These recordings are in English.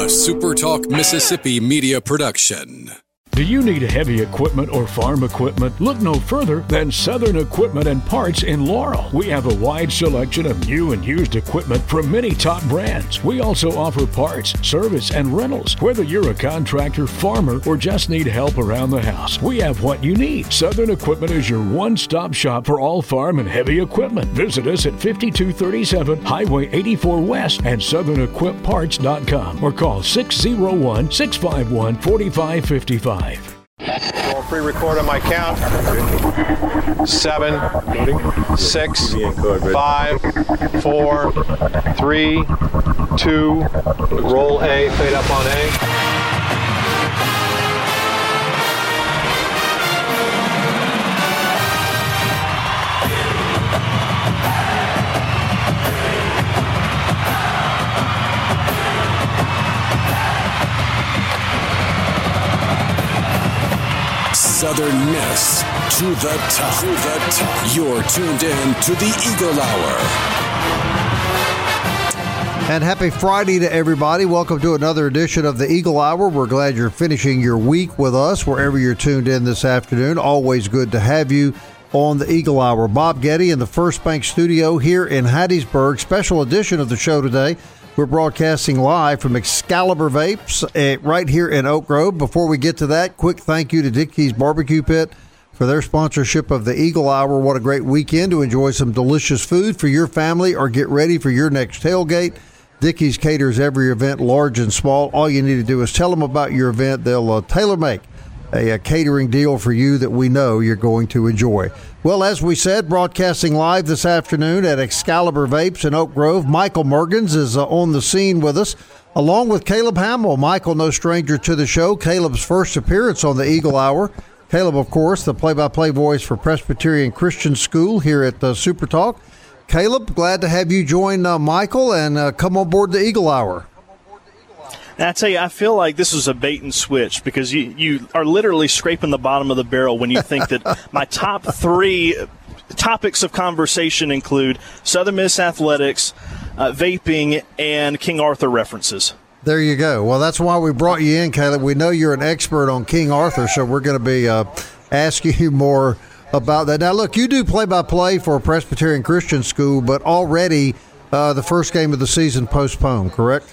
a Super Talk Mississippi media production. Do you need heavy equipment or farm equipment? Look no further than Southern Equipment and Parts in Laurel. We have a wide selection of new and used equipment from many top brands. We also offer parts, service, and rentals. Whether you're a contractor, farmer, or just need help around the house, we have what you need. Southern Equipment is your one-stop shop for all farm and heavy equipment. Visit us at 5237 Highway 84 West and SouthernEquipParts.com or call 601-651-4555. I'll pre-record on my count. 7, 6, 5, 4, 3, 2. Roll A, fade up on A. Southern Miss to the top. You're tuned in to the Eagle Hour. And happy Friday to everybody. Welcome to another edition of the Eagle Hour. We're glad you're finishing your week with us wherever you're tuned in this afternoon. Always good to have you on the Eagle Hour. Bob Getty in the First Bank Studio here in Hattiesburg. Special edition of the show today. We're broadcasting live from Excalibur Vapes right here in Oak Grove. Before we get to that, quick thank you to Dickey's Barbecue Pit for their sponsorship of the Eagle Hour. What a great weekend to enjoy some delicious food for your family or get ready for your next tailgate. Dickey's caters every event, large and small. All you need to do is tell them about your event. They'll tailor-make a catering deal for you that we know you're going to enjoy. Well, as we said, broadcasting live this afternoon at Excalibur Vapes in Oak Grove, Michael Mergens is on the scene with us, along with Caleb Hamill. Michael, no stranger to the show. Caleb's first appearance on the Eagle Hour. Caleb, of course, the play-by-play voice for Presbyterian Christian School here at Super Talk. Caleb, glad to have you join Michael and come on board the Eagle Hour. And I tell you, I feel like this was a bait and switch because you are literally scraping the bottom of the barrel when you think that my top 3 topics of conversation include Southern Miss athletics, vaping, and King Arthur references. There you go. Well, that's why we brought you in, Caleb. We know you're an expert on King Arthur, so we're going to be asking you more about that. Now, look, you do play-by-play for Presbyterian Christian School, but already the first game of the season postponed, correct?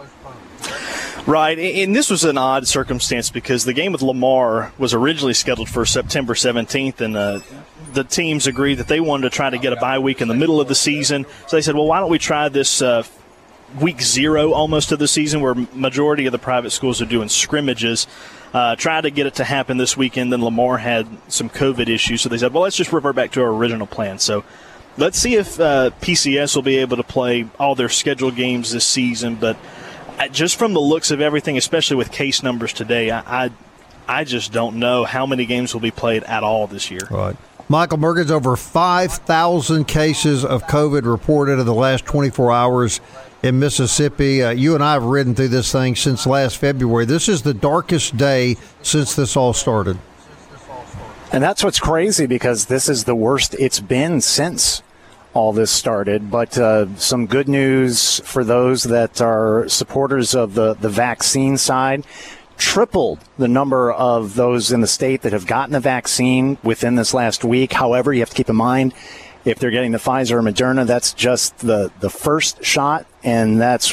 Right, and this was an odd circumstance because the game with Lamar was originally scheduled for September 17th, and the teams agreed that they wanted to try to get a bye week in the middle of the season. So they said, well, why don't we try this week 0 almost of the season where majority of the private schools are doing scrimmages, try to get it to happen this weekend. Then Lamar had some COVID issues, so they said, well, let's just revert back to our original plan. So let's see if PCS will be able to play all their scheduled games this season, but just from the looks of everything, especially with case numbers today, I just don't know how many games will be played at all this year. Right. Michael Mergens, over 5,000 cases of COVID reported in the last 24 hours in Mississippi. You and I have ridden through this thing since last February. This is the darkest day since this all started. And that's what's crazy because this is the worst it's been since all this started. But some good news for those that are supporters of the vaccine side. Tripled the number of those in the state that have gotten the vaccine within this last week. However, you have to keep in mind, if they're getting the Pfizer or Moderna, that's just the first shot, and that's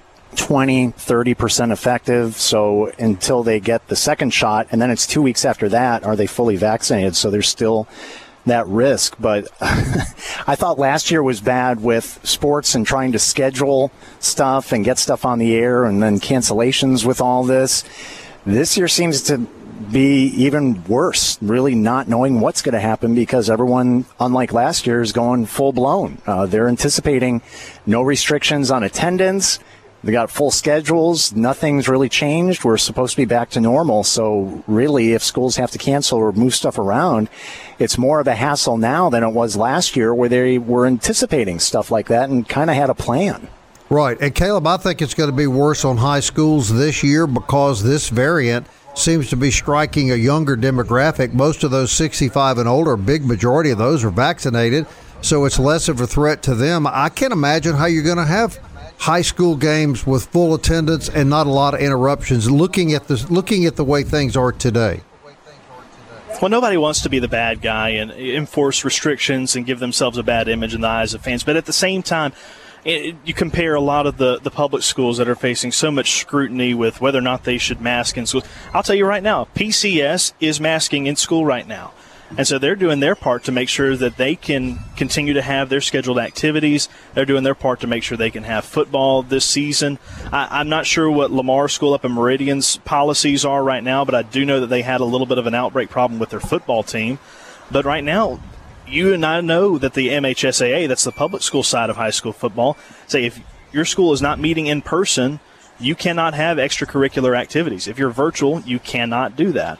20-30% effective. So until they get the second shot, and then it's 2 weeks after that, are they fully vaccinated? So there's still that risk. But I thought last year was bad with sports and trying to schedule stuff and get stuff on the air and then cancellations with all this. This year seems to be even worse, really not knowing what's going to happen because everyone, unlike last year, is going full blown. They're anticipating no restrictions on attendance. They got full schedules. Nothing's really changed. We're supposed to be back to normal. So really, if schools have to cancel or move stuff around, it's more of a hassle now than it was last year where they were anticipating stuff like that and kind of had a plan. Right. And Caleb, I think it's going to be worse on high schools this year because this variant seems to be striking a younger demographic. Most of those 65 and older, a big majority of those are vaccinated. So it's less of a threat to them. I can't imagine how you're going to have high school games with full attendance and not a lot of interruptions, looking at the way things are today? Well, nobody wants to be the bad guy and enforce restrictions and give themselves a bad image in the eyes of fans. But at the same time, you compare a lot of the public schools that are facing so much scrutiny with whether or not they should mask in schools. I'll tell you right now, PCS is masking in school right now. And so they're doing their part to make sure that they can continue to have their scheduled activities. They're doing their part to make sure they can have football this season. I'm not sure what Lamar School up in Meridian's policies are right now, but I do know that they had a little bit of an outbreak problem with their football team. But right now, you and I know that the MHSAA, that's the public school side of high school football, say if your school is not meeting in person, you cannot have extracurricular activities. If you're virtual, you cannot do that.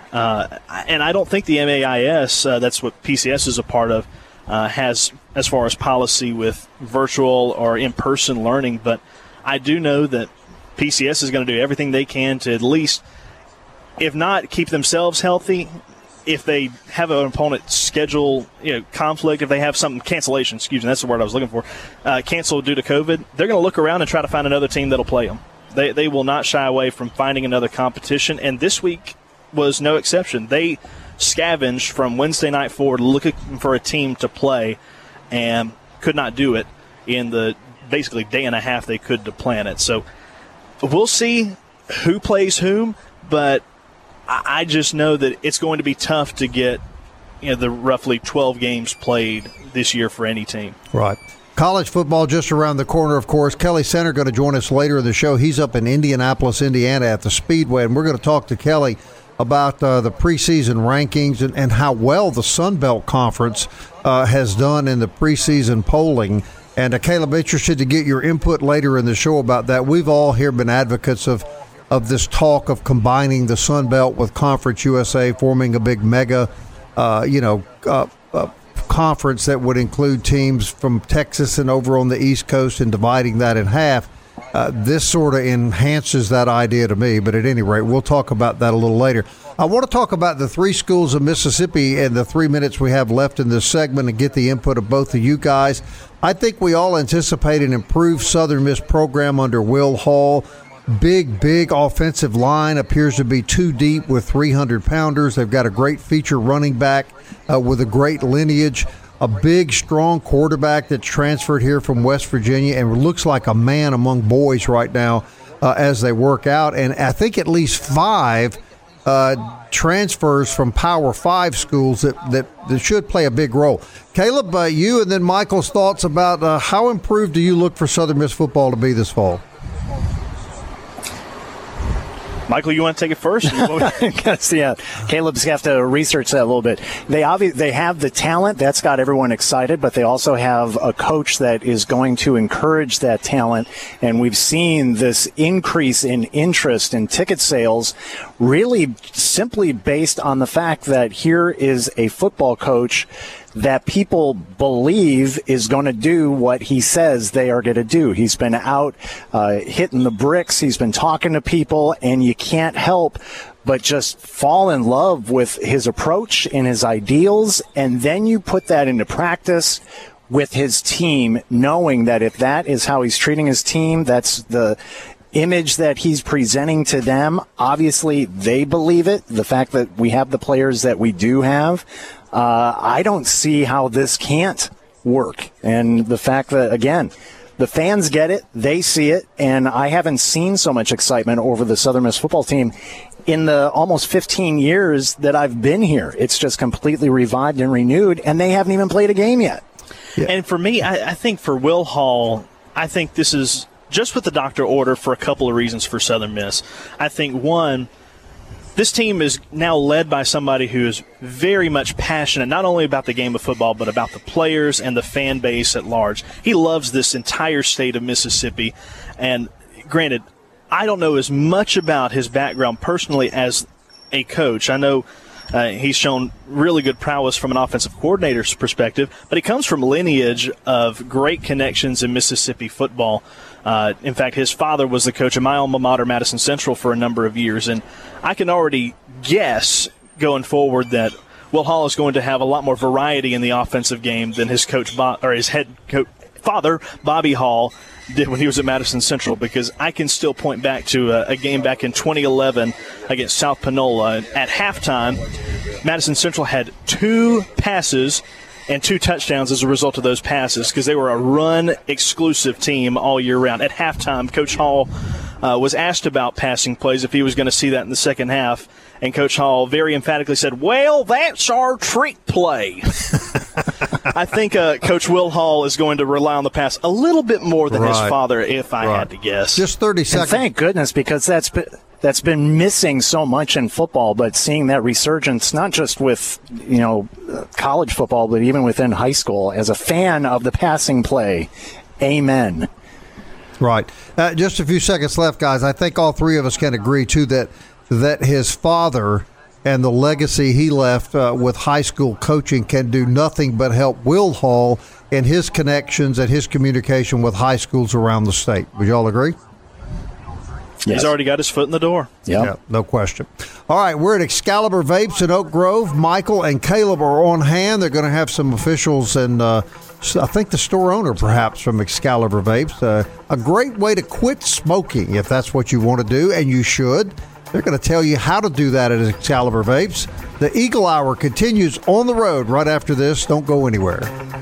And I don't think the MAIS, that's what PCS is a part of, has as far as policy with virtual or in-person learning. But I do know that PCS is going to do everything they can to at least, if not keep themselves healthy, if they have an opponent schedule conflict, if they have something, cancellation, excuse me, that's the word I was looking for, canceled due to COVID, they're going to look around and try to find another team that'll play them. They will not shy away from finding another competition. And this week was no exception. They scavenged from Wednesday night forward looking for a team to play and could not do it in the basically day and a half they could to plan it. So we'll see who plays whom, but I just know that it's going to be tough to get the roughly 12 games played this year for any team. Right. College football just around the corner, of course. Kelly Center going to join us later in the show. He's up in Indianapolis, Indiana at the Speedway, and we're going to talk to Kelly about the preseason rankings and how well the Sun Belt Conference has done in the preseason polling. And Caleb, interested to get your input later in the show about that. We've all here been advocates of this talk of combining the Sun Belt with Conference USA, forming a big mega, conference that would include teams from Texas and over on the East Coast and dividing that in half. This sort of enhances that idea to me, but at any rate, we'll talk about that a little later. I want to talk about the three schools of Mississippi in the 3 minutes we have left in this segment and get the input of both of you guys. I think we all anticipate an improved Southern Miss program under Will Hall. Big offensive line appears to be too deep with 300-pounders. They've got a great feature running back with a great lineage. A big, strong quarterback that's transferred here from West Virginia and looks like a man among boys right now as they work out. And I think at least 5 transfers from Power 5 schools that should play a big role. Caleb, you and then Michael's thoughts about how improved do you look for Southern Miss football to be this fall? Michael, you want to take it first? Yeah, Caleb's have to research that a little bit. They have the talent. That's got everyone excited, but they also have a coach that is going to encourage that talent. And we've seen this increase in interest in ticket sales really simply based on the fact that here is a football coach that people believe is going to do what he says they are going to do. He's been out hitting the bricks. He's been talking to people, and you can't help but just fall in love with his approach and his ideals, and then you put that into practice with his team, knowing that if that is how he's treating his team, that's the image that he's presenting to them. Obviously, they believe it. The fact that we have the players that we do have, I don't see how this can't work. And the fact that, again, the fans get it, they see it, and I haven't seen so much excitement over the Southern Miss football team in the almost 15 years that I've been here. It's just completely revived and renewed, and they haven't even played a game yet. Yeah. And for me, I think for Will Hall, I think this is just with the doctor order for a couple of reasons for Southern Miss. I think, one, this team is now led by somebody who is very much passionate, not only about the game of football, but about the players and the fan base at large. He loves this entire state of Mississippi. And granted, I don't know as much about his background personally as a coach. I know he's shown really good prowess from an offensive coordinator's perspective, but he comes from a lineage of great connections in Mississippi football. In fact, his father was the coach of my alma mater, Madison Central, for a number of years. And I can already guess going forward that Will Hall is going to have a lot more variety in the offensive game than his coach or his head coach father, Bobby Hall, did when he was at Madison Central, because I can still point back to a game back in 2011 against South Panola. At halftime, Madison Central had 2 passes and 2 touchdowns as a result of those passes, because they were a run-exclusive team all year round. At halftime, Coach Hall was asked about passing plays, if he was going to see that in the second half, and Coach Hall very emphatically said, well, that's our trick play. I think Coach Will Hall is going to rely on the pass a little bit more than his father, if I had to guess. Just 30 seconds. And thank goodness, because that's been missing so much in football, but seeing that resurgence, not just with, college football, but even within high school, as a fan of the passing play, amen. Right. Just a few seconds left, guys. I think all 3 of us can agree, too, that his father and the legacy he left with high school coaching can do nothing but help Will Hall in his connections and his communication with high schools around the state. Would you all agree? Yes. He's already got his foot in the door. Yeah, no question. All right, we're at Excalibur Vapes in Oak Grove. Michael and Caleb are on hand. They're going to have some officials and I think the store owner, perhaps, from Excalibur Vapes. A great way to quit smoking, if that's what you want to do, and you should. They're going to tell you how to do that at Excalibur Vapes. The Eagle Hour continues on the road right after this. Don't go anywhere.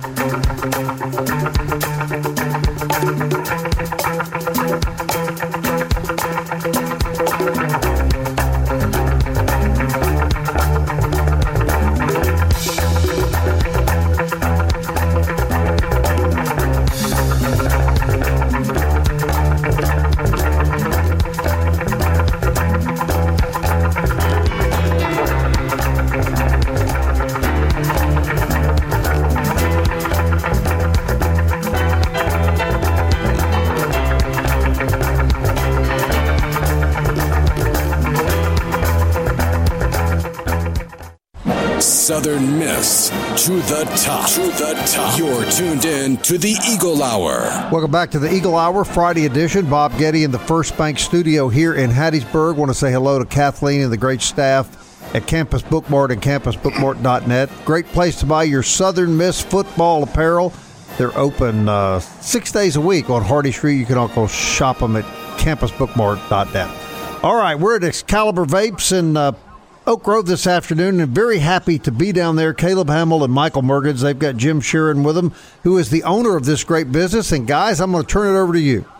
Southern Miss to the top. To the top. You're tuned in to the Eagle Hour. Welcome back to the Eagle Hour Friday edition. Bob Getty in the First Bank studio here in Hattiesburg. Want to say hello to Kathleen and the great staff at Campus Bookmart and campusbookmart.net. Great place to buy your Southern Miss football apparel. They're open 6 days a week on Hardy Street. You can also shop them at campusbookmart.net. All right, we're at Excalibur Vapes in Oak Grove this afternoon, and very happy to be down there. Caleb Hamill and Michael Mergens. They've got Jim Sheeran with them, who is the owner of this great business. And, guys, I'm going to turn it over to you.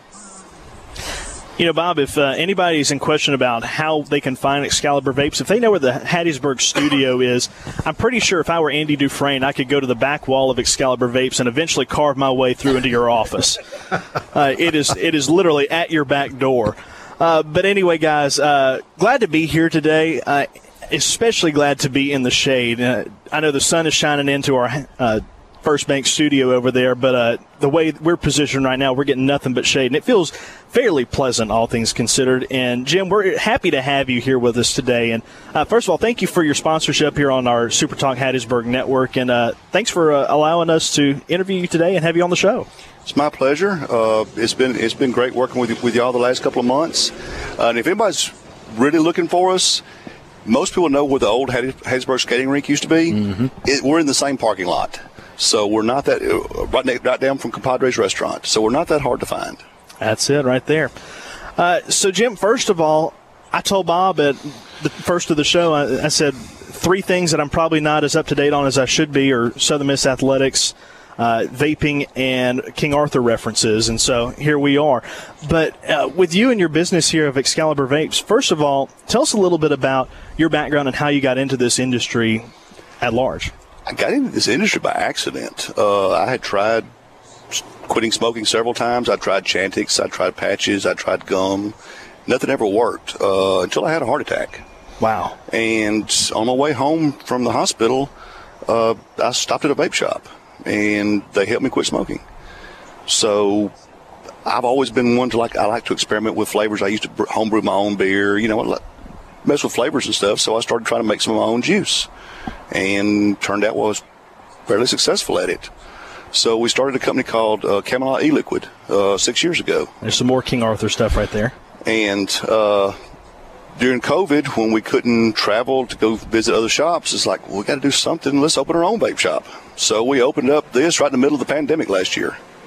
Bob, if anybody's in question about how they can find Excalibur Vapes, if they know where the Hattiesburg studio is, I'm pretty sure if I were Andy Dufresne, I could go to the back wall of Excalibur Vapes and eventually carve my way through into your office. It is literally at your back door. But anyway, guys, glad to be here today, especially glad to be in the shade. I know the sun is shining into our First Bank studio over there, but the way we're positioned right now, we're getting nothing but shade, and it feels fairly pleasant, all things considered. And, Jim, we're happy to have you here with us today. And, first of all, thank you for your sponsorship here on our Super Talk Hattiesburg network, and thanks for allowing us to interview you today and have you on the show. It's my pleasure. It's been great working with y'all the last couple of months. And if anybody's really looking for us, most people know where the old Hattiesburg skating rink used to be. Mm-hmm. We're in the same parking lot, so we're not that right down from Compadre's restaurant. So we're not that hard to find. That's it right there. So Jim, first of all, I told Bob at the first of the show, I said 3 things that I'm probably not as up to date on as I should be are Southern Miss athletics, vaping, and King Arthur references, and so here we are. But with you and your business here of Excalibur Vapes, first of all, tell us a little bit about your background and how you got into this industry at large. I got into this industry by accident. I had tried quitting smoking several times. I tried Chantix, I tried patches, I tried gum. Nothing ever worked until I had a heart attack. Wow. And on my way home from the hospital, I stopped at a vape shop, and they helped me quit smoking. So I've always been one to I like to experiment with flavors. I used to homebrew my own beer, mess with flavors and stuff. So I started trying to make some of my own juice, and turned out I was fairly successful at it. So we started a company called Camelot E-Liquid 6 years ago. There's some more King Arthur stuff right there. And during COVID, when we couldn't travel to go visit other shops, it's we got to do something. Let's open our own vape shop. So we opened up this right in the middle of the pandemic last year.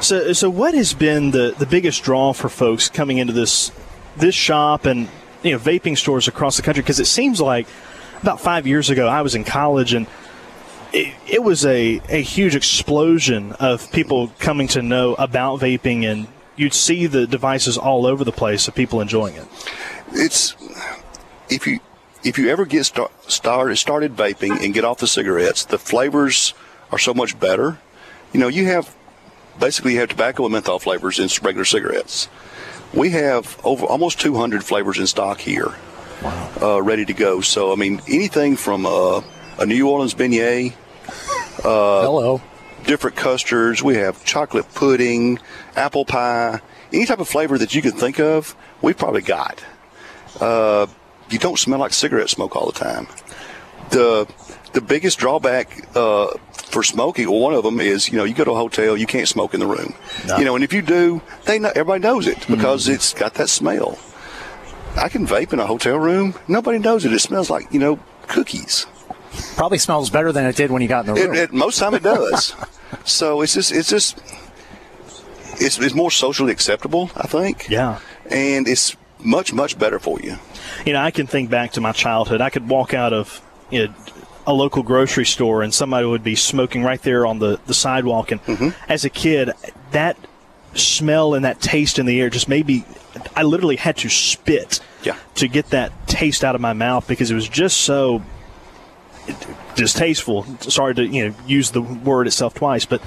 So what has been the biggest draw for folks coming into this shop and vaping stores across the country? Because it seems like about 5 years ago I was in college and it was a huge explosion of people coming to know about vaping, and you'd see the devices all over the place of people enjoying it. It's if you ever get started vaping and get off the cigarettes, the flavors are so much better. You have tobacco and menthol flavors in regular cigarettes. We have over almost 200 flavors in stock here, ready to go. So, anything from a New Orleans beignet, different custards. We have chocolate pudding, apple pie, any type of flavor that you can think of, we've probably got. You don't smell like cigarette smoke all the time. The biggest drawback for smoking, well, one of them is, you go to a hotel, you can't smoke in the room. No. And if you do, everybody knows it because it's got that smell. I can vape in a hotel room. Nobody knows it. It smells like, cookies. Probably smells better than it did when you got in the room. Most time it does. So it's more socially acceptable, I think. Yeah. And it's much, much better for you. I can think back to my childhood. I could walk out of a local grocery store and somebody would be smoking right there on the sidewalk. And as a kid, that smell and that taste in the air just made me, I literally had to spit to get that taste out of my mouth because it was just so distasteful. Sorry to use the word itself twice, but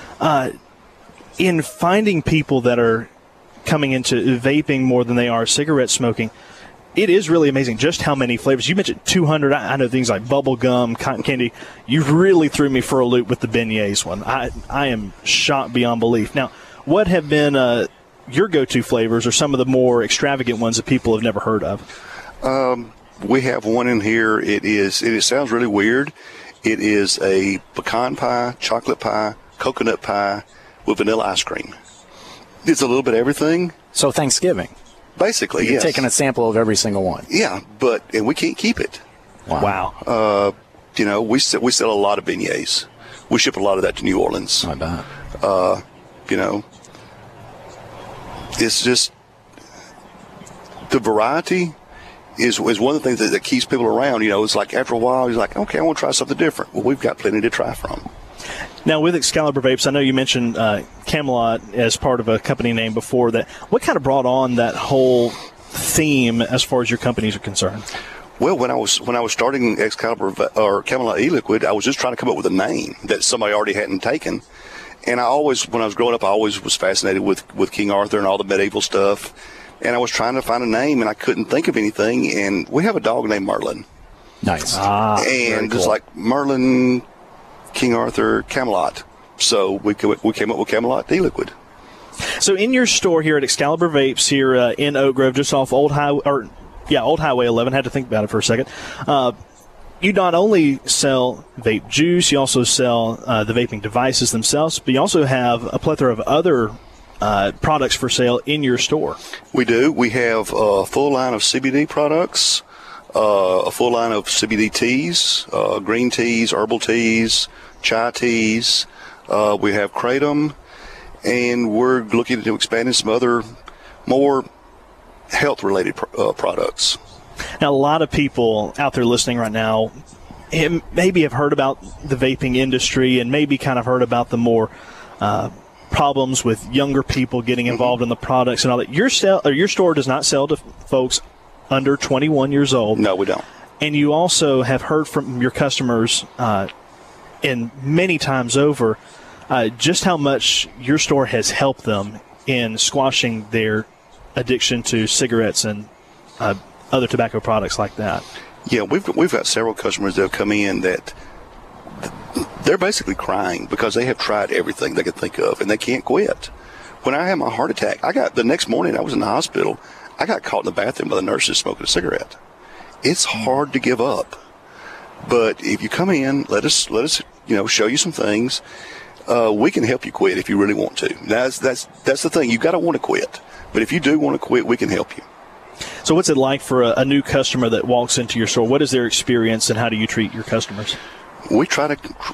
in finding people that are coming into vaping more than they are cigarette smoking, it is really amazing just how many flavors. You mentioned 200. I know things like bubble gum, cotton candy. You really threw me for a loop with the beignets one. I am shocked beyond belief. Now, what have been your go-to flavors or some of the more extravagant ones that people have never heard of? We have one in here. It sounds really weird. It is a pecan pie, chocolate pie, coconut pie with vanilla ice cream. It's a little bit of everything. So Thanksgiving. Basically, You're taking a sample of every single one. Yeah, and we can't keep it. Wow. We sell a lot of beignets. We ship a lot of that to New Orleans. I bet. It's just the variety is one of the things that keeps people around. It's like after a while, he's like, okay, I want to try something different. Well, we've got plenty to try from. Now, with Excalibur Vapes, I know you mentioned Camelot as part of a company name before that. What kind of brought on that whole theme as far as your companies are concerned? Well, when I was starting Excalibur or Camelot E-Liquid, I was just trying to come up with a name that somebody already hadn't taken. And when I was growing up, I always was fascinated with King Arthur and all the medieval stuff. And I was trying to find a name, and I couldn't think of anything. And we have a dog named Merlin. Nice. And it's like Merlin, King Arthur, Camelot. So we came up with Camelot E-Liquid. So in your store here at Excalibur Vapes here in Oak Grove, just off Old Highway 11, had to think about it for a second. You not only sell vape juice, you also sell the vaping devices themselves, but you also have a plethora of other products for sale in your store. We do. We have a full line of CBD products, a full line of CBD teas, green teas, herbal teas, chai teas. We have Kratom, and we're looking to expand in some other more health-related products. Now, a lot of people out there listening right now maybe have heard about the vaping industry and maybe kind of heard about the more problems with younger people getting involved in the products and all that. Your store does not sell to folks under 21 years old. No, we don't. And you also have heard from your customers and many times over just how much your store has helped them in squashing their addiction to cigarettes and other tobacco products like that. Yeah, we've got several customers that have come in that they're basically crying because they have tried everything they could think of and they can't quit. When I had my heart attack, the next morning I was in the hospital. I got caught in the bathroom by the nurses smoking a cigarette. It's hard to give up, but if you come in, let us show you some things. We can help you quit if you really want to. That's the thing. You got to want to quit, but if you do want to quit, we can help you. So what's it like for a new customer that walks into your store? What is their experience and how do you treat your customers? We try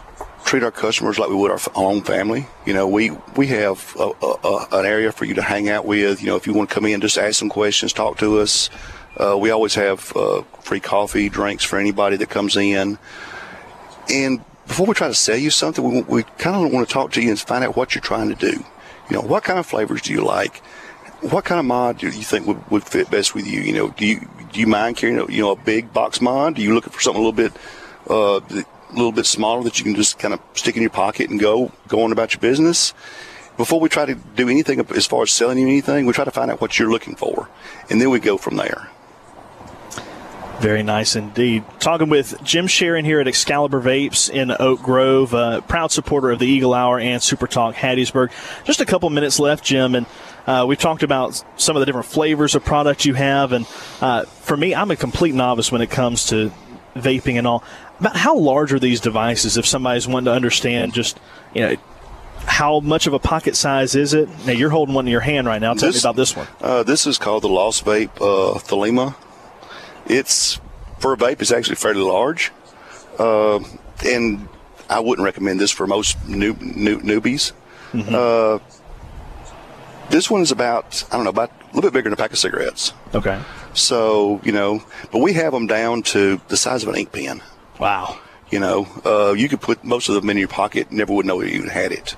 treat our customers like we would our own family. You know, we have an area for you to hang out with. You know, if you want to come in, just ask some questions, talk to us. We always have free coffee, drinks for anybody that comes in. And before we try to sell you something, we kind of want to talk to you and find out what you're trying to do. You know, what kind of flavors do you like? What kind of mod do you think would fit best with you? You know, do you mind carrying a big box mod? Do you looking for something a little bit smaller that you can just kind of stick in your pocket and go on about your business? Before we try to do anything as far as selling you anything, we try to find out what you're looking for, and then we go from there. Very nice indeed. Talking with Jim Sharon here at Excalibur Vapes in Oak Grove, proud supporter of the Eagle Hour and Super Talk Hattiesburg. Just a couple minutes left, Jim, and we've talked about some of the different flavors of product you have. And for me, I'm a complete novice when it comes to vaping and all. About how large are these devices if somebody's wanting to understand just, you know, how much of a pocket size is it? Now, you're holding one in your hand right now. Tell me about this one. This is called the Lost Vape Thelema. It's, for a vape, it's actually fairly large. And I wouldn't recommend this for most newbies. Mm-hmm. This one is about a little bit bigger than a pack of cigarettes. Okay. So, you know, but we have them down to the size of an ink pen. Wow. You know, you could put most of them in your pocket, never would know you had it.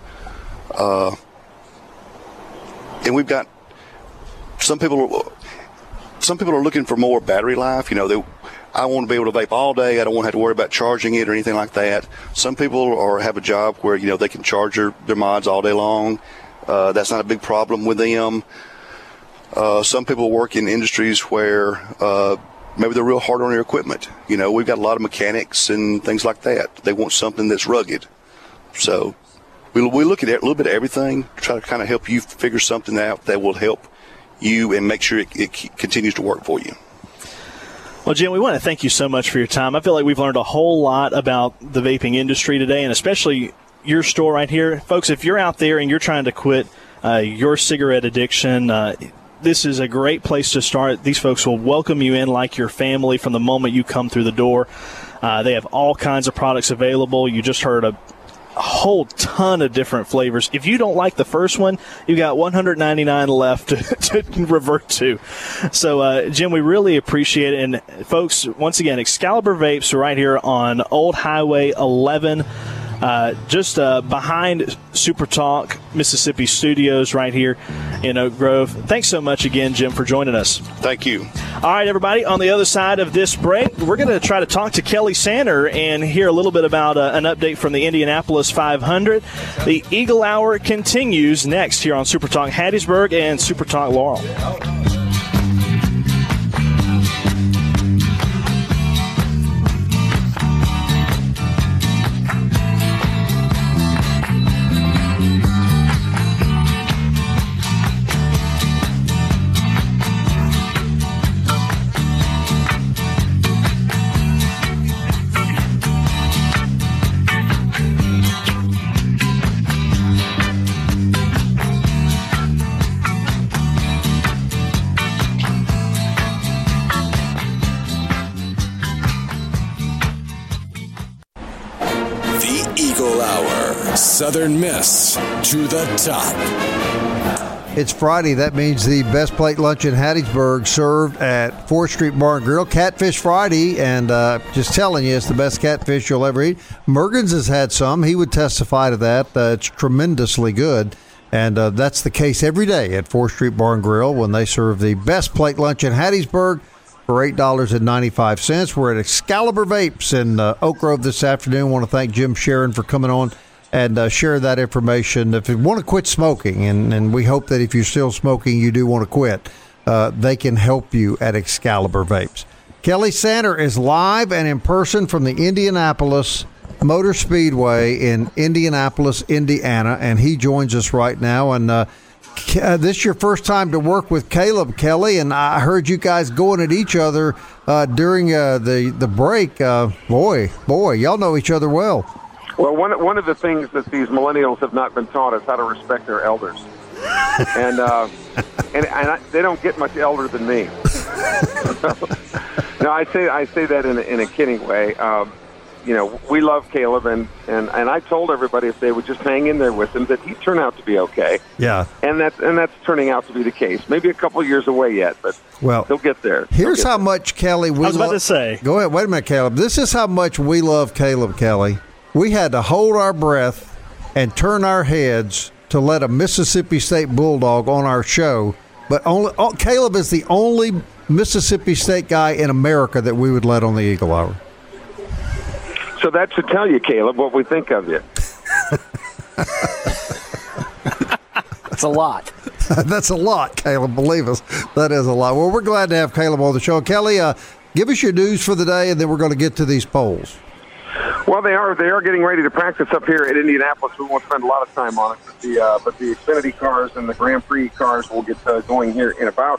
And we've got some people are looking for more battery life. You know, I want to be able to vape all day. I don't want to have to worry about charging it or anything like that. Some people have a job where, you know, they can charge their mods all day long. That's not a big problem with them. Some people work in industries where maybe they're real hard on their equipment. You know, we've got a lot of mechanics and things like that. They want something that's rugged. So we look at a little bit of everything, try to kind of help you figure something out that will help you and make sure it continues to work for you. Well, Jim, we want to thank you so much for your time. I feel like we've learned a whole lot about the vaping industry today, and especially your store right here. Folks, if you're out there and you're trying to quit your cigarette addiction, this is a great place to start. These folks will welcome you in like your family from the moment you come through the door. They have all kinds of products available. You just heard a whole ton of different flavors. If you don't like the first one, you've got 199 left to revert to. So, Jim, we really appreciate it. And, folks, once again, Excalibur Vapes are right here on Old Highway 11, just behind Super Talk Mississippi Studios right here in Oak Grove. Thanks so much again, Jim, for joining us. Thank you. All right, everybody, on the other side of this break, we're going to try to talk to Kelly Sander and hear a little bit about an update from the Indianapolis 500. The Eagle Hour continues next here on Super Talk Hattiesburg and Super Talk Laurel. Southern Miss to the top. It's Friday. That means the best plate lunch in Hattiesburg served at 4th Street Bar and Grill. Catfish Friday, and just telling you, it's the best catfish you'll ever eat. Mergens has had some. He would testify to that. It's tremendously good, and that's the case every day at 4th Street Bar and Grill when they serve the best plate lunch in Hattiesburg for $8.95. We're at Excalibur Vapes in Oak Grove this afternoon. I want to thank Jim Sharon for coming on and share that information. If you want to quit smoking, and we hope that if you're still smoking, you do want to quit, they can help you at Excalibur Vapes. Kelly Sander is live and in person from the Indianapolis Motor Speedway in Indianapolis, Indiana, and he joins us right now. And this is your first time to work with Caleb, Kelly, and I heard you guys going at each other during the break. Boy, y'all know each other well. Well, one of the things that these millennials have not been taught is how to respect their elders, and they don't get much elder than me. No, I say that in a kidding way. we love Caleb, and I told everybody if they would just hang in there with him that he'd turn out to be okay. Yeah. And that's turning out to be the case. Maybe a couple years away yet, but he'll get there. Here's how much, Kelly, I was about to say. Go ahead. Wait a minute, Caleb. This is how much we love Caleb, Kelly. We had to hold our breath and turn our heads to let a Mississippi State Bulldog on our show, but Caleb is the only Mississippi State guy in America that we would let on the Eagle Hour. So that should tell you, Caleb, what we think of you. That's a lot. That's a lot, Caleb. Believe us, that is a lot. Well, we're glad to have Caleb on the show. Kelly, give us your news for the day, and then we're going to get to these polls. Well, they are getting ready to practice up here at Indianapolis. We won't spend a lot of time on it, but the Xfinity cars and the Grand Prix cars will get going here in about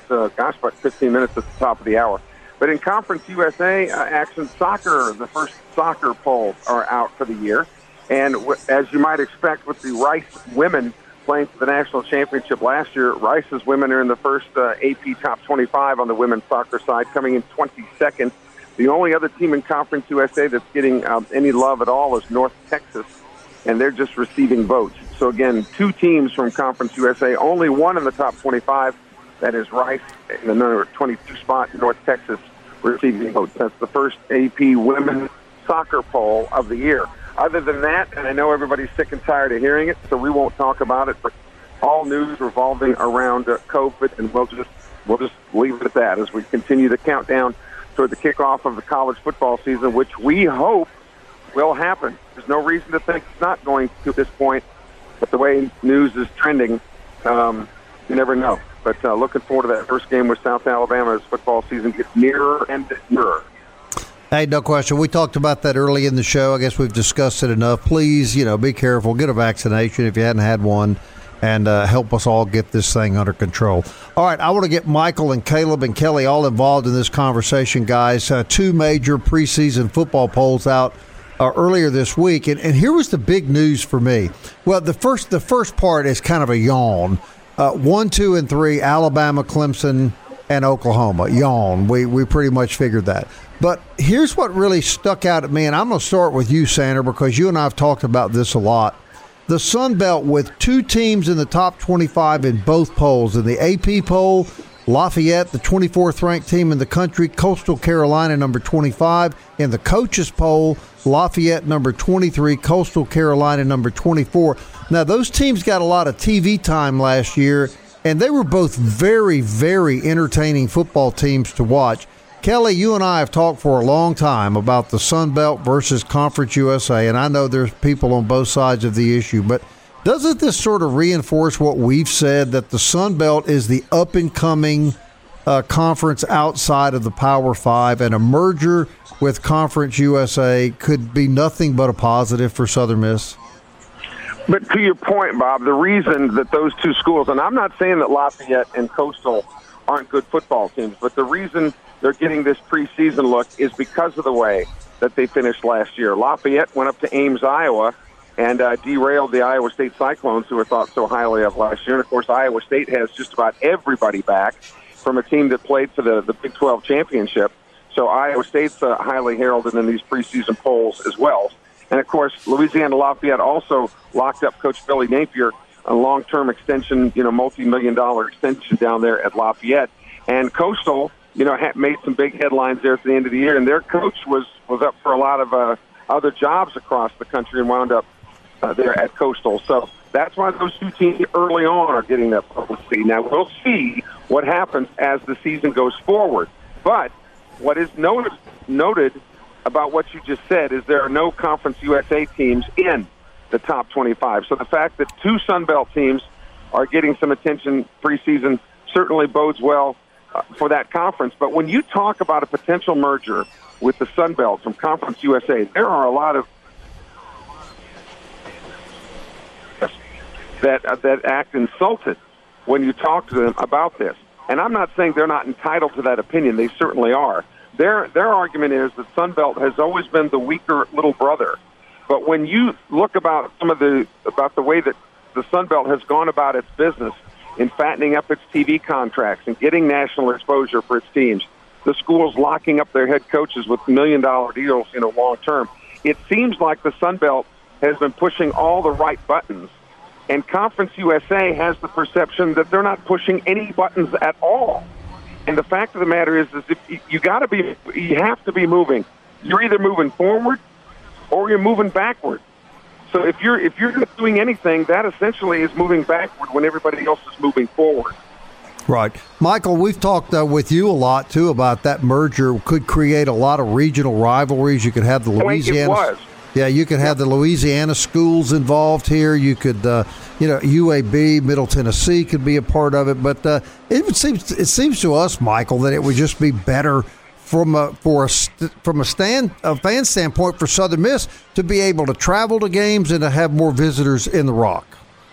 15 minutes at the top of the hour. But in Conference USA action, soccer, the first soccer polls are out for the year. And as you might expect with the Rice women playing for the national championship last year, Rice's women are in the first AP top 25 on the women's soccer side, coming in 22nd. The only other team in Conference USA that's getting any love at all is North Texas, and they're just receiving votes. So, again, 2 teams from Conference USA, only one in the top 25. That is Rice in the number 22 spot, North Texas receiving votes. That's the first AP women's soccer poll of the year. Other than that, and I know everybody's sick and tired of hearing it, so we won't talk about it, but all news revolving around COVID, and we'll just leave it at that as we continue the countdown toward the kickoff of the college football season, which we hope will happen. There's no reason to think it's not going to at this point, but the way news is trending, you never know. But looking forward to that first game with South Alabama as football season gets nearer and nearer. Hey, no question. We talked about that early in the show. I guess we've discussed it enough. Please, be careful. Get a vaccination if you hadn't had one, and help us all get this thing under control. All right, I want to get Michael and Caleb and Kelly all involved in this conversation, guys. 2 major preseason football polls out earlier this week, and here was the big news for me. Well, the first part is kind of a yawn. 1, 2, and 3, Alabama, Clemson, and Oklahoma. Yawn. We pretty much figured that. But here's what really stuck out at me, and I'm going to start with you, Sander, because you and I have talked about this a lot. The Sun Belt with 2 teams in the top 25 in both polls. In the AP poll, Lafayette, the 24th ranked team in the country, Coastal Carolina, number 25. In the coaches poll, Lafayette, number 23, Coastal Carolina, number 24. Now, those teams got a lot of TV time last year, and they were both very, very entertaining football teams to watch. Kelly, you and I have talked for a long time about the Sun Belt versus Conference USA, and I know there's people on both sides of the issue, but doesn't this sort of reinforce what we've said, that the Sun Belt is the up-and-coming conference outside of the Power Five, and a merger with Conference USA could be nothing but a positive for Southern Miss? But to your point, Bob, the reason that those 2 schools, and I'm not saying that Lafayette and Coastal aren't good football teams, but the reason they're getting this preseason look is because of the way that they finished last year. Lafayette went up to Ames, Iowa, and derailed the Iowa State Cyclones, who were thought so highly of last year. And, of course, Iowa State has just about everybody back from a team that played for the Big 12 championship. So Iowa State's highly heralded in these preseason polls as well. And, of course, Louisiana Lafayette also locked up Coach Billy Napier, a long-term extension, multi-million-dollar extension down there at Lafayette. And Coastal, made some big headlines there at the end of the year, and their coach was up for a lot of other jobs across the country and wound up there at Coastal. So that's why those 2 teams early on are getting that publicity. Now, we'll see what happens as the season goes forward. But what is noted about what you just said is there are no Conference USA teams in the top 25. So the fact that 2 Sun Belt teams are getting some attention preseason certainly bodes well for that conference. But when you talk about a potential merger with the Sun Belt from Conference USA, there are a lot of that act insulted when you talk to them about this. And I'm not saying they're not entitled to that opinion. They certainly are. Their argument is that Sun Belt has always been the weaker little brother. But when you look about the way that the Sun Belt has gone about its business in fattening up its TV contracts and getting national exposure for its teams, the schools locking up their head coaches with $1 million deals, long term, it seems like the Sun Belt has been pushing all the right buttons, and Conference USA has the perception that they're not pushing any buttons at all. And the fact of the matter is if you have to be moving. You're either moving forward or you're moving backward. So if you're not doing anything, that essentially is moving backward when everybody else is moving forward. Right. Michael, we've talked with you a lot, too, about that merger could create a lot of regional rivalries. You could have the Louisiana. It was. Yeah, you could have the Louisiana schools involved here. You could, UAB, Middle Tennessee could be a part of it. But it seems to us, Michael, that it would just be better from a fan standpoint for Southern Miss to be able to travel to games and to have more visitors in the Rock.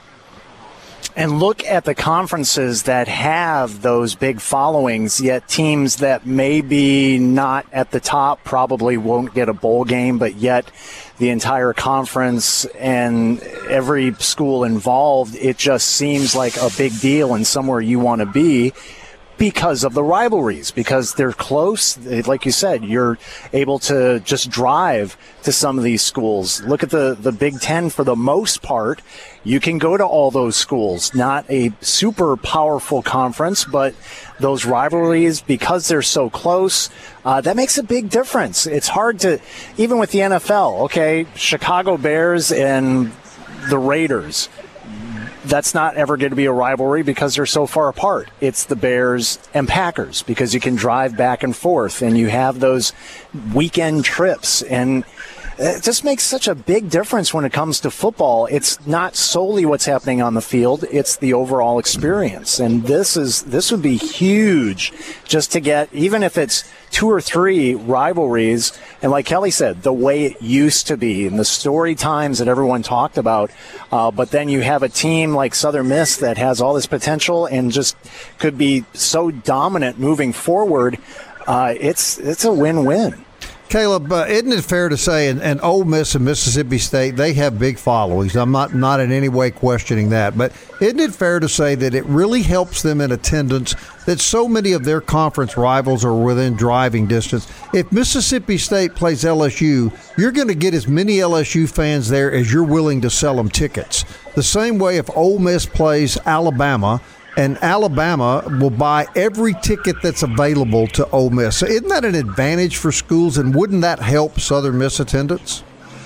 And look at the conferences that have those big followings, yet teams that maybe not at the top probably won't get a bowl game, but yet the entire conference and every school involved, it just seems like a big deal and somewhere you want to be because of the rivalries, because they're close. Like you said, you're able to just drive to some of these schools. Look at the Big Ten for the most part. You can go to all those schools. Not a super powerful conference, but those rivalries, because they're so close, that makes a big difference. It's hard to, even with the NFL, okay, Chicago Bears and the Raiders, that's not ever going to be a rivalry because they're so far apart. It's the Bears and Packers because you can drive back and forth and you have those weekend trips, and it just makes such a big difference when it comes to football. It's not solely what's happening on the field, it's the overall experience. And this would be huge just to get, even if it's 2 or 3 rivalries, and like Kelly said, the way it used to be and the story times that everyone talked about, but then you have a team like Southern Miss that has all this potential and just could be so dominant moving forward. It's a win-win. Caleb, isn't it fair to say, and Ole Miss and Mississippi State, they have big followings. I'm not in any way questioning that. But isn't it fair to say that it really helps them in attendance that so many of their conference rivals are within driving distance? If Mississippi State plays LSU, you're going to get as many LSU fans there as you're willing to sell them tickets. The same way if Ole Miss plays Alabama, and Alabama will buy every ticket that's available to Ole Miss. So isn't that an advantage for schools, and wouldn't that help Southern Miss attendance?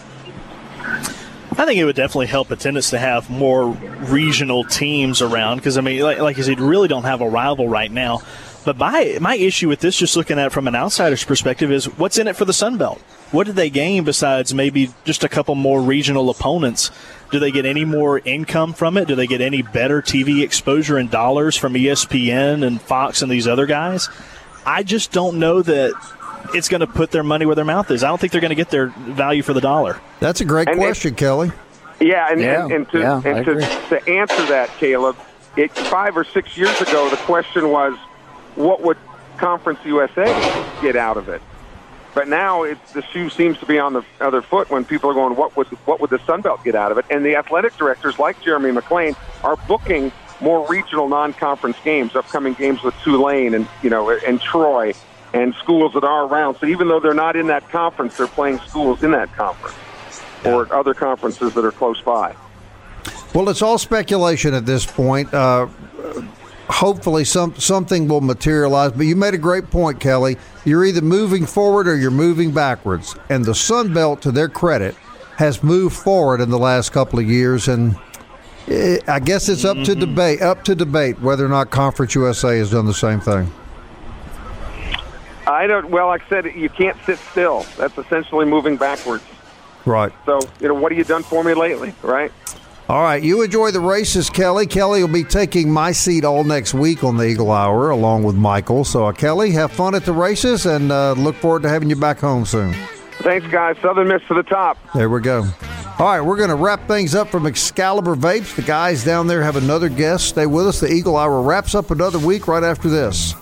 I think it would definitely help attendance to have more regional teams around because, I mean, like you said, you really don't have a rival right now. But my issue with this, just looking at it from an outsider's perspective, is what's in it for the Sun Belt? What did they gain besides maybe just a couple more regional opponents? Do they get any more income from it? Do they get any better TV exposure in dollars from ESPN and Fox and these other guys? I just don't know that it's going to put their money where their mouth is. I don't think they're going to get their value for the dollar. That's a great question, Kelly. Yeah, and to answer that, Caleb, 5 or 6 years ago, the question was, what would Conference USA get out of it? But now the shoe seems to be on the other foot when people are going, what would the Sun Belt get out of it? And the athletic directors like Jeremy McClain are booking more regional non-conference games, upcoming games with Tulane and Troy and schools that are around. So even though they're not in that conference, they're playing schools in that conference or other conferences that are close by. Well, it's all speculation at this point. Hopefully something will materialize. But you made a great point, Kelly. You're either moving forward or you're moving backwards. And the Sun Belt, to their credit, has moved forward in the last couple of years. And I guess it's up to debate whether or not Conference USA has done the same thing. Well, like I said, you can't sit still. That's essentially moving backwards. Right. So, what have you done for me lately, right? All right, you enjoy the races, Kelly. Kelly will be taking my seat all next week on the Eagle Hour along with Michael. So, Kelly, have fun at the races and look forward to having you back home soon. Thanks, guys. Southern Miss to the top. There we go. All right, we're going to wrap things up from Excalibur Vapes. The guys down there have another guest. Stay with us. The Eagle Hour wraps up another week right after this.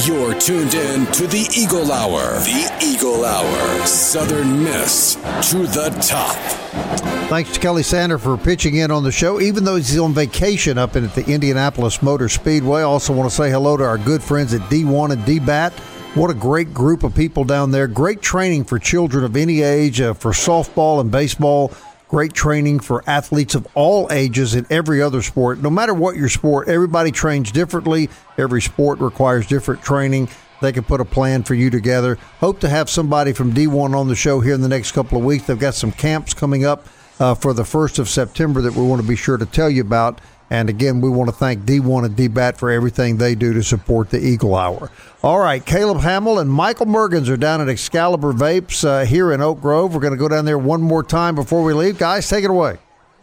You're tuned in to the Eagle Hour. The Eagle Hour. Southern Miss to the top. Thanks to Kelly Sander for pitching in on the show, even though he's on vacation up at the Indianapolis Motor Speedway. Also want to say hello to our good friends at D1 and DBAT. What a great group of people down there. Great training for children of any age, for softball and baseball. Great training for athletes of all ages in every other sport. No matter what your sport, everybody trains differently. Every sport requires different training. They can put a plan for you together. Hope to have somebody from D1 on the show here in the next couple of weeks. They've got some camps coming up for the 1st of September that we want to be sure to tell you about. And again, we want to thank D1 and DBAT for everything they do to support the Eagle Hour. All right, Caleb Hamill and Michael Mergens are down at Excalibur Vapes here in Oak Grove. We're going to go down there one more time before we leave. Guys, take it away.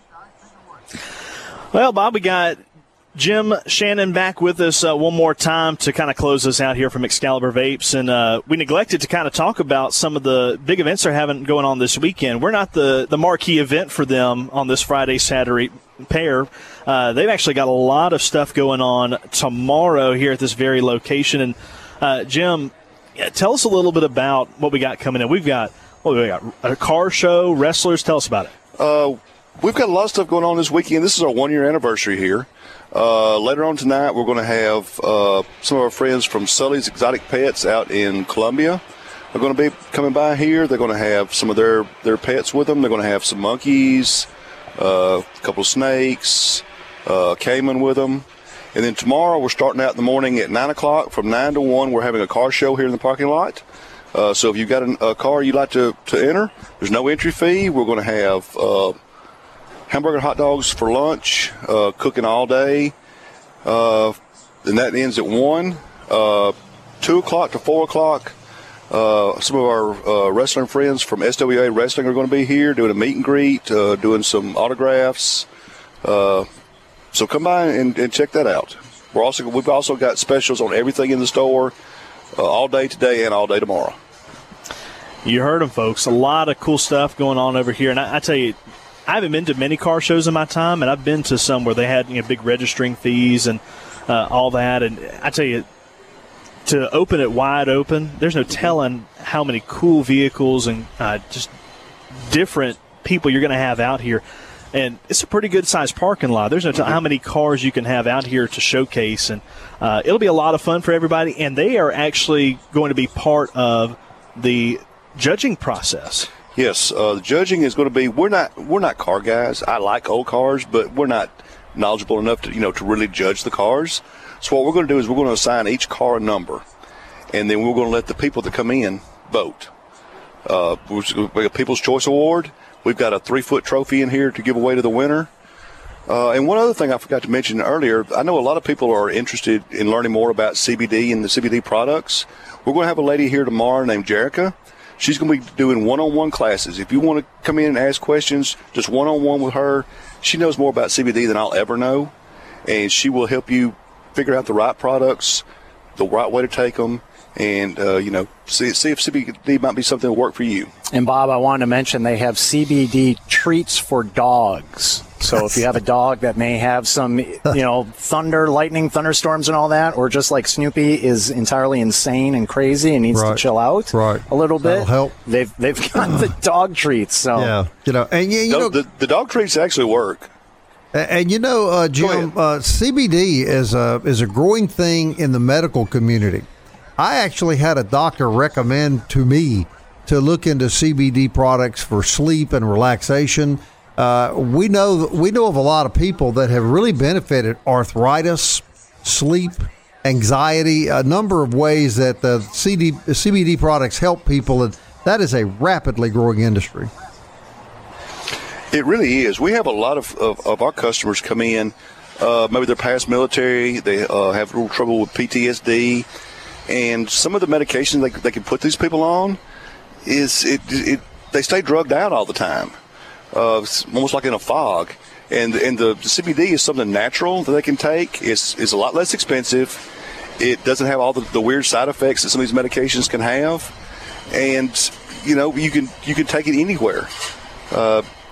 Well, Bob, we got Jim Shannon back with us one more time to kind of close us out here from Excalibur Vapes. And we neglected to kind of talk about some of the big events they're having going on this weekend. We're not the marquee event for them on this Friday, Saturday pair. They've actually got a lot of stuff going on tomorrow here at this very location. And Jim, tell us a little bit about what we got coming in. We got a car show, wrestlers. Tell us about it. We've got a lot of stuff going on this weekend. This is our 1-year anniversary here. Later on tonight, we're going to have some of our friends from Sully's Exotic Pets out in Columbia. They're going to be coming by here. They're going to have some of their pets with them. They're going to have some monkeys, a couple of snakes, caiman with them. And then tomorrow, we're starting out in the morning at 9 o'clock. From 9 to 1, we're having a car show here in the parking lot. So if you've got a car you'd like to enter, there's no entry fee. We're going to have hamburger and hot dogs for lunch, cooking all day. And that ends at 1. 2 o'clock to 4 o'clock, some of our wrestling friends from SWA Wrestling are going to be here doing a meet and greet, doing some autographs. So come by and check that out. We've also got specials on everything in the store all day today and all day tomorrow. You heard them, folks. A lot of cool stuff going on over here. And I tell you, I haven't been to many car shows in my time, and I've been to some where they had big registering fees and all that. And I tell you, to open it wide open, there's no telling how many cool vehicles and just different people you're going to have out here. And it's a pretty good-sized parking lot. There's no telling how many cars you can have out here to showcase. And it'll be a lot of fun for everybody. And they are actually going to be part of the judging process. Yes, the judging is going to be. We're not car guys. I like old cars, but we're not knowledgeable enough to really judge the cars. So what we're going to do is we're going to assign each car a number, and then we're going to let the people that come in vote. We got People's Choice Award. We've got a 3-foot trophy in here to give away to the winner. And one other thing I forgot to mention earlier, I know a lot of people are interested in learning more about CBD and the CBD products. We're going to have a lady here tomorrow named Jerica. She's going to be doing one-on-one classes. If you want to come in and ask questions, just one-on-one with her, she knows more about CBD than I'll ever know, and she will help you figure out the right products, the right way to take them, and see if CBD might be something that will work for you. And Bob, I wanted to mention they have CBD treats for dogs. So if you have a dog that may have some, lightning, thunderstorms and all that, or just like Snoopy is entirely insane and crazy and needs to chill out a little bit, that'll help. They've got the dog treats. So yeah, and the dog treats actually work. And Jim, CBD is a growing thing in the medical community. I actually had a doctor recommend to me to look into CBD products for sleep and relaxation. We know of a lot of people that have really benefited arthritis, sleep, anxiety, a number of ways that the CBD products help people, and that is a rapidly growing industry. It really is. We have a lot of our customers come in, maybe they're past military, they have a little trouble with PTSD, and some of the medications they can put these people on is they stay drugged out all the time. It's almost like in a fog. And the CBD is something natural that they can take. It's a lot less expensive. It doesn't have all the weird side effects that some of these medications can have. And, you can take it anywhere.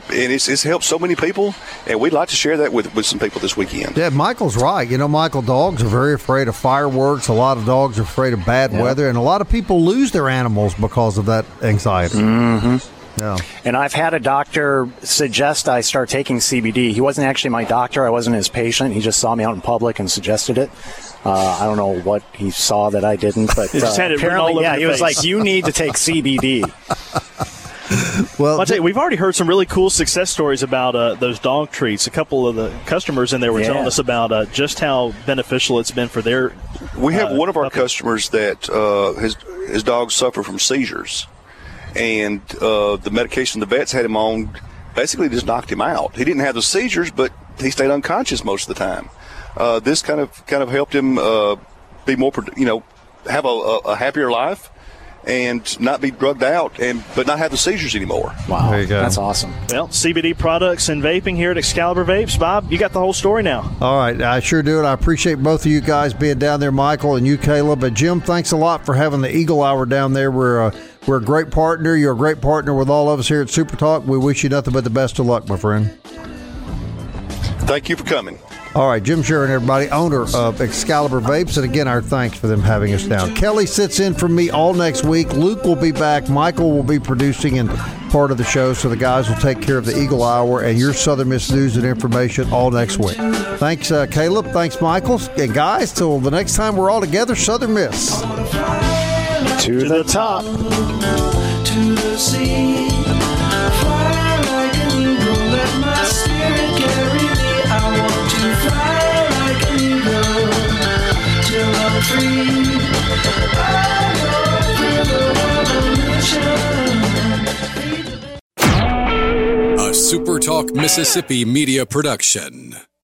it's helped so many people, and we'd like to share that with some people this weekend. Yeah, Michael's right. Michael, dogs are very afraid of fireworks. A lot of dogs are afraid of bad weather, and a lot of people lose their animals because of that anxiety. Mm-hmm. Yeah. And I've had a doctor suggest I start taking CBD. He wasn't actually my doctor. I wasn't his patient. He just saw me out in public and suggested it. I don't know what he saw that I didn't, but apparently, he was like, you need to take CBD. Well, I'll tell you, we've already heard some really cool success stories about those dog treats. A couple of the customers in there were telling us about just how beneficial it's been for their. We have one of our customers that his dogs suffer from seizures, and the medication the vets had him on basically just knocked him out. He didn't have the seizures, but he stayed unconscious most of the time. This kind of helped him be more, have a happier life. And not be drugged out, but not have the seizures anymore. Wow, there you go. That's awesome. Well, CBD products and vaping here at Excalibur Vapes. Bob, you got the whole story now. All right, I sure do, and I appreciate both of you guys being down there, Michael and you, Caleb. But Jim, thanks a lot for having the Eagle Hour down there. We're a great partner. You're a great partner with all of us here at Super Talk. We wish you nothing but the best of luck, my friend. Thank you for coming. All right, Jim Sharon, everybody, owner of Excalibur Vapes. And again, our thanks for them having us down. Kelly sits in for me all next week. Luke will be back. Michael will be producing and part of the show. So the guys will take care of the Eagle Hour and your Southern Miss news and information all next week. Thanks, Caleb. Thanks, Michael. And guys, till the next time we're all together, Southern Miss. To the top. To the sea. Fly like an eagle. Let my spirit carry me. I want to fly like an eagle till I'm free. I go through the revolution. A Super Talk Mississippi media production.